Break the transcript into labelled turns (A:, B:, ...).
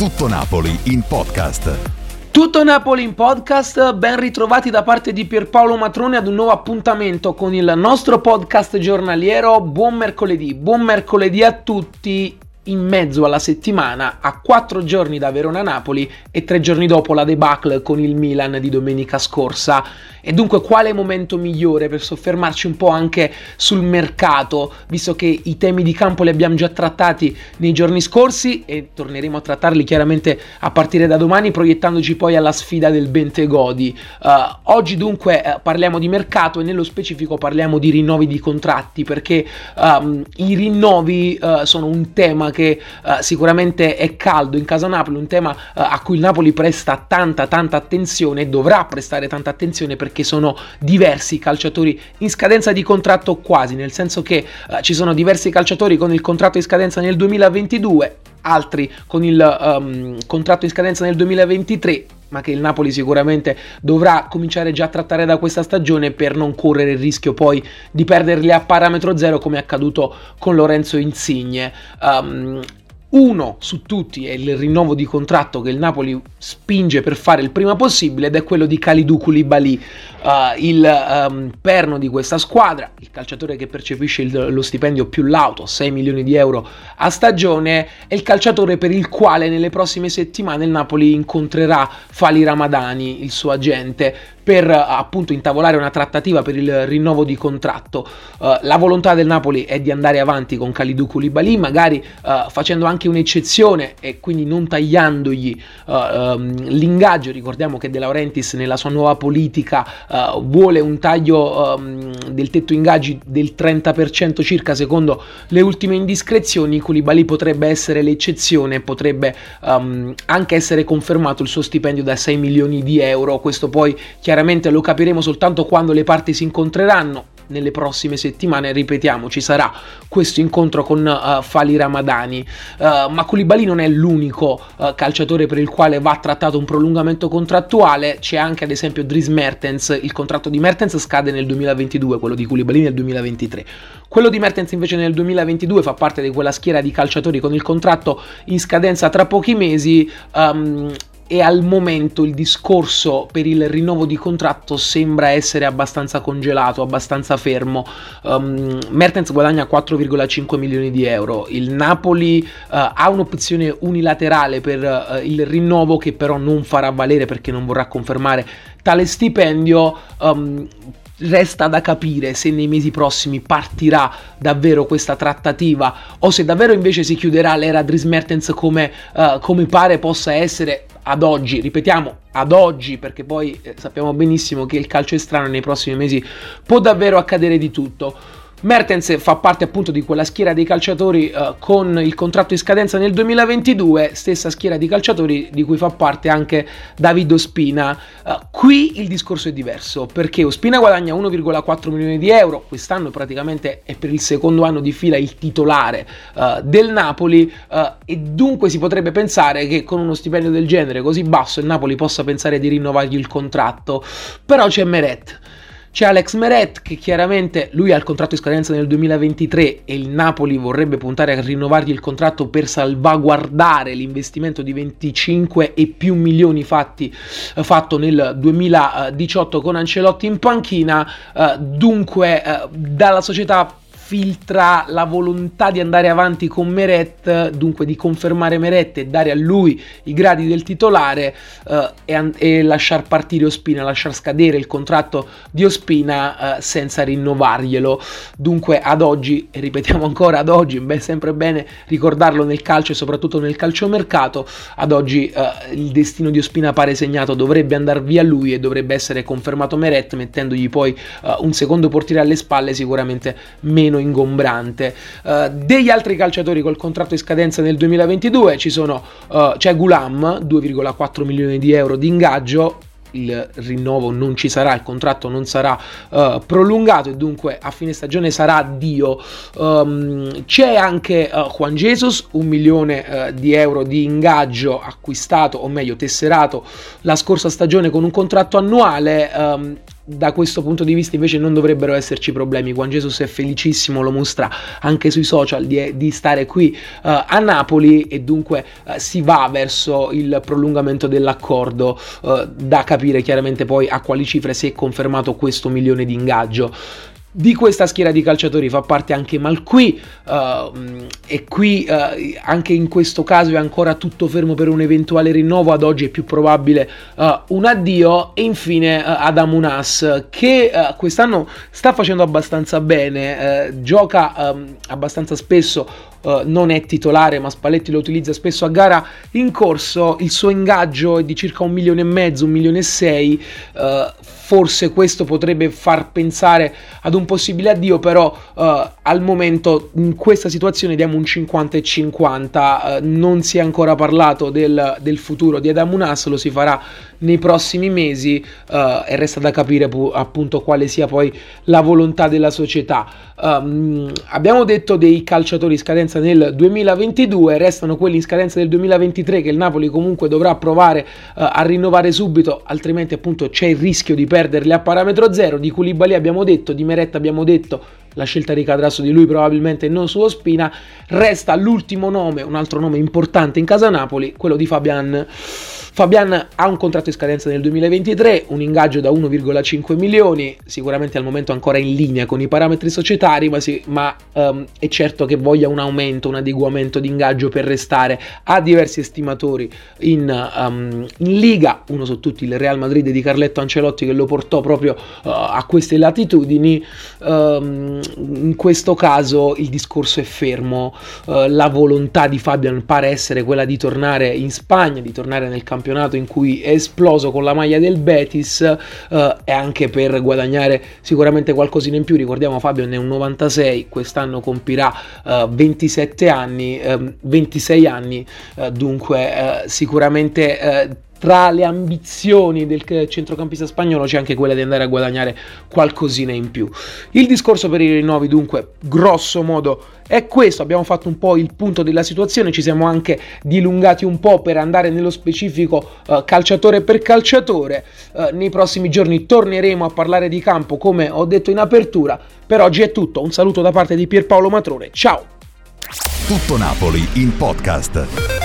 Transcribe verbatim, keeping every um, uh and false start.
A: Tutto Napoli in podcast.
B: Tutto Napoli in podcast, ben ritrovati da parte di Pierpaolo Matrone ad un nuovo appuntamento con il nostro podcast giornaliero. Buon mercoledì, buon mercoledì a tutti. In mezzo alla settimana, a quattro giorni da Verona-Napoli e tre giorni dopo la debacle con il Milan di domenica scorsa. E dunque quale momento migliore per soffermarci un po' anche sul mercato, visto che i temi di campo li abbiamo già trattati nei giorni scorsi e torneremo a trattarli chiaramente a partire da domani, proiettandoci poi alla sfida del Bentegodi. Uh, oggi dunque uh, parliamo di mercato e nello specifico parliamo di rinnovi di contratti, perché um, i rinnovi uh, sono un tema che uh, sicuramente è caldo in casa Napoli, un tema uh, a cui il Napoli presta tanta tanta attenzione e dovrà prestare tanta attenzione, perché sono diversi calciatori in scadenza di contratto, quasi, nel senso che uh, ci sono diversi calciatori con il contratto in scadenza nel duemilaventidue, altri con il um, contratto in scadenza nel duemilaventitré, ma che il Napoli sicuramente dovrà cominciare già a trattare da questa stagione per non correre il rischio poi di perderli a parametro zero, come è accaduto con Lorenzo Insigne. Um, Uno su tutti è il rinnovo di contratto che il Napoli spinge per fare il prima possibile, ed è quello di Kalidou Koulibaly, uh, il um, perno di questa squadra, il calciatore che percepisce il, lo stipendio più lauto, sei milioni di euro a stagione, è il calciatore per il quale nelle prossime settimane il Napoli incontrerà Fali Ramadani, il suo agente, per uh, appunto intavolare una trattativa per il rinnovo di contratto. Uh, la volontà del Napoli è di andare avanti con Kalidou Koulibaly, magari uh, facendo anche un'eccezione e quindi non tagliandogli uh, um, l'ingaggio. Ricordiamo che De Laurentiis nella sua nuova politica uh, vuole un taglio um, del tetto ingaggi del trenta per cento circa, secondo le ultime indiscrezioni. Koulibaly potrebbe essere l'eccezione, potrebbe um, anche essere confermato il suo stipendio da sei milioni di euro. Questo poi chiaramente lo capiremo soltanto quando le parti si incontreranno nelle prossime settimane. Ripetiamo, ci sarà questo incontro con uh, Fali Ramadani, uh, ma Koulibaly non è l'unico uh, calciatore per il quale va trattato un prolungamento contrattuale. C'è anche ad esempio Dries Mertens. Il contratto di Mertens scade nel duemilaventidue, quello di Koulibaly nel duemilaventitré. Quello di Mertens invece nel duemilaventidue fa parte di quella schiera di calciatori con il contratto in scadenza tra pochi mesi. um, E al momento il discorso per il rinnovo di contratto sembra essere abbastanza congelato, abbastanza fermo. Um, Mertens guadagna quattro virgola cinque milioni di euro. Il Napoli uh, ha un'opzione unilaterale per uh, il rinnovo, che però non farà valere perché non vorrà confermare tale stipendio. Um, Resta da capire se nei mesi prossimi partirà davvero questa trattativa o se davvero invece si chiuderà l'era Dries Mertens, come, uh, come pare possa essere ad oggi. Ripetiamo, ad oggi, perché poi eh, sappiamo benissimo che il calcio è strano e nei prossimi mesi può davvero accadere di tutto. Mertens fa parte appunto di quella schiera dei calciatori uh, con il contratto in scadenza nel duemilaventidue, stessa schiera di calciatori di cui fa parte anche David Ospina. Uh, qui il discorso è diverso, perché Ospina guadagna uno virgola quattro milioni di euro, quest'anno praticamente è per il secondo anno di fila il titolare uh, del Napoli, uh, e dunque si potrebbe pensare che con uno stipendio del genere così basso il Napoli possa pensare di rinnovargli il contratto. Però c'è Meret. C'è Alex Meret, che chiaramente lui ha il contratto in scadenza nel duemilaventitré e il Napoli vorrebbe puntare a rinnovargli il contratto per salvaguardare l'investimento di venticinque e più milioni fatti, fatto nel duemiladiciotto con Ancelotti in panchina. Uh, dunque uh, dalla società filtra la volontà di andare avanti con Meret, dunque di confermare Meret e dare a lui i gradi del titolare, uh, e, e lasciar partire Ospina, lasciar scadere il contratto di Ospina uh, senza rinnovarglielo. Dunque ad oggi, e ripetiamo ancora ad oggi, è sempre bene ricordarlo nel calcio e soprattutto nel calciomercato, ad oggi uh, il destino di Ospina pare segnato, dovrebbe andare via lui e dovrebbe essere confermato Meret, mettendogli poi uh, un secondo portiere alle spalle sicuramente meno ingombrante. Uh, degli altri calciatori col contratto in scadenza nel duemilaventidue ci sono uh, c'è Gulam, due virgola quattro milioni di euro di ingaggio. Il rinnovo non ci sarà, il contratto non sarà uh, prolungato e dunque a fine stagione sarà addio. Um, c'è anche uh, Juan Jesus, un milione uh, di euro di ingaggio acquistato, o meglio tesserato la scorsa stagione con un contratto annuale. Um, da questo punto di vista invece non dovrebbero esserci problemi. Juan Jesus è felicissimo, lo mostra anche sui social, di, di stare qui uh, a Napoli, e dunque uh, si va verso il prolungamento dell'accordo, uh, da capire chiaramente poi a quali cifre, se è confermato questo milione di ingaggio. Di questa schiera di calciatori fa parte anche Malqui, uh, e qui uh, anche in questo caso è ancora tutto fermo per un eventuale rinnovo. Ad oggi è più probabile uh, un addio. E infine uh, Adam Ounas, che uh, quest'anno sta facendo abbastanza bene, uh, gioca um, abbastanza spesso. Uh, non è titolare, ma Spalletti lo utilizza spesso a gara in corso. Il suo ingaggio è di circa un milione e mezzo, un milione e sei. Uh, forse questo potrebbe far pensare ad un possibile addio, però uh, al momento in questa situazione diamo un cinquanta e cinquanta. Uh, non si è ancora parlato del, del futuro di Adam Ounas, lo si farà nei prossimi mesi, uh, e resta da capire pu- appunto quale sia poi la volontà della società. Um, abbiamo detto dei calciatori in scadenza nel duemilaventidue, restano quelli in scadenza del duemilaventitré che il Napoli comunque dovrà provare uh, a rinnovare subito, altrimenti appunto c'è il rischio di perderli a parametro zero. Di Koulibaly abbiamo detto, di Meret abbiamo detto, la scelta ricadrà su di lui probabilmente, non su Ospina. Resta l'ultimo nome, un altro nome importante in casa Napoli, quello di Fabian. Fabian ha un contratto in scadenza nel duemilaventitré, un ingaggio da uno virgola cinque milioni, sicuramente al momento ancora in linea con i parametri societari, ma, sì, ma um, è certo che voglia un aumento, un adeguamento di ingaggio per restare. Ha diversi estimatori in, um, in Liga, uno su tutti il Real Madrid di Carletto Ancelotti, che lo portò proprio uh, a queste latitudini. Um, in questo caso il discorso è fermo, uh, la volontà di Fabian pare essere quella di tornare in Spagna, di tornare nel campionato in cui è esploso con la maglia del Betis, uh, e anche per guadagnare sicuramente qualcosina in più. Ricordiamo, Fabian è un novantasei, quest'anno compirà uh, ventisette anni, uh, ventisei anni, uh, dunque uh, sicuramente uh, tra le ambizioni del centrocampista spagnolo c'è anche quella di andare a guadagnare qualcosina in più. Il discorso per i rinnovi dunque grosso modo è questo. Abbiamo fatto un po' il punto della situazione, ci siamo anche dilungati un po' per andare nello specifico uh, calciatore per calciatore. Uh, nei prossimi giorni torneremo a parlare di campo, come ho detto in apertura. Per oggi è tutto, un saluto da parte di Pierpaolo Matrone, ciao!
A: Tutto Napoli in podcast.